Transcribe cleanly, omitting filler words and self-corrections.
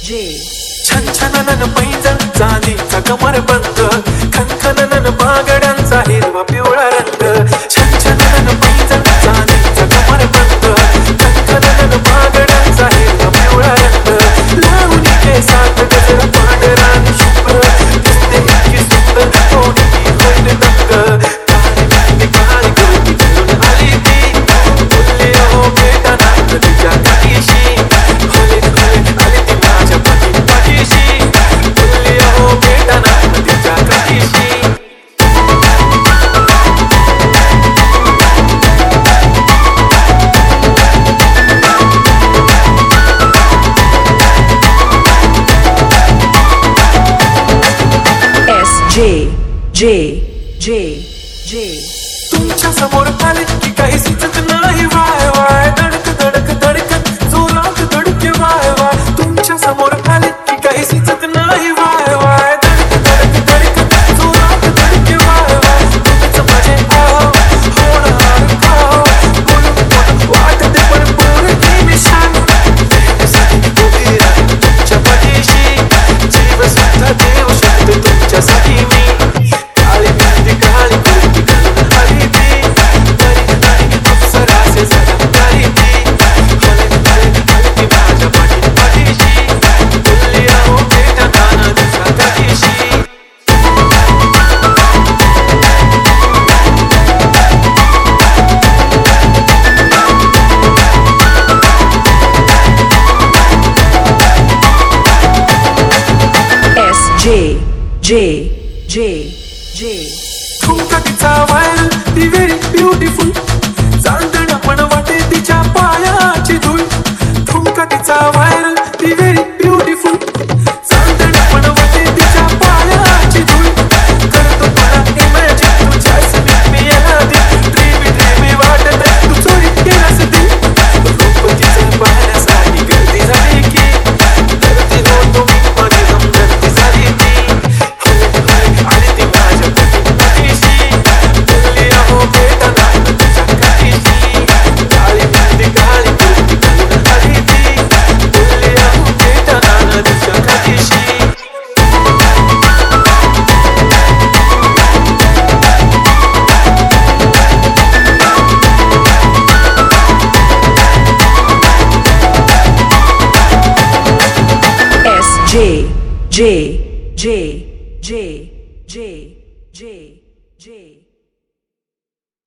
छन छननन पैंजण चांदीचा कमरबंद, खनखननन बागड्यांचा हिरवा पिवळा रंग. छन छननन पैंजण चांदीचा कमरबंद, खनखननन बागड्यांचा हिरवा पिवळा रंग. लावून केसात गजरा पांढरा आणि शुभ्र, दिसते इतकी सुंदर कोणी होईल दंग. काळी मेहंदी काळी गोरी घालून आली ती, बोलली अहो भेटाना तिच्या काठीशी. होलीत होलीत आली ती माझ्या पाठीशी, बोलली अहो भेटाना तिच्या काठीशी. J. तुमच्या समोर आले की काही सुचत नाही वाय वाय, धडक धडक धडकन जोरात धडके वाय वाय. तुमच्या समोर आले की काही सुचत नाही वाय वाय, धडक धडक धडकन जोरात धडके वाय वाय. तुम्हीच माझे आहो होणार आहो, बोलून बोलून वाटते पण बोलते मी शान. तुमच्यासाठी उभी राहीन तुमच्या पाठीशी, जीव सुद्धा देऊ शकते तुमच्यासाठी मी. काळी मेहंदी काळी गोरी घालून आली ती, तरी तरी अप्सराचे झळकणारी ती. होलीत होलीत आली ती माझ्या पाठीशी, बोलली अहो भेटाना तिच्या काठीशी. J. ठुमका तिचा व्हायरल, ती व्हेरी ब्युटिफुल, चांदणा पण वाटे तिच्या पायाची धूळ. ठुमका तिचा व्हायरल, ती व्हेरी ब्युटिफुल, चांदणा पण वाटे तिच्या पायाची धूळ. करतो मला इमॅजिन तुझ्याच मी याला दे, ड्रीमी ड्रीमी वाटत तू चोरी केलास दे. रूप तिचं पाहण्यासाठी गर्दी झाली की, गर्दी होतो मी माझी हमदर्दी झाली ती. होलीत होलीत आली ती माझ्या पाठीशी, बोलली अहो भेटाना तिच्या काठीशी. काळी मेहंदी काळी गोरी घालून आली ती, बोलली अहो भेटाना तिच्या काठीशी. J.